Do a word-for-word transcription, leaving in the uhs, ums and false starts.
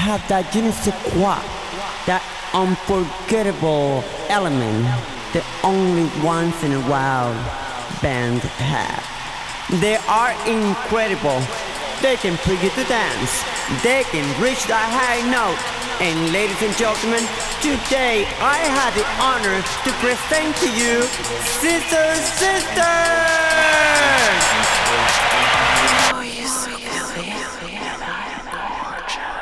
have that je ne sais quoi, that unforgettable element that only once in a while bands have. They are incredible. They can bring you to dance. They can reach that high note. And ladies and gentlemen, today I have the honor to present to you Sister Sister!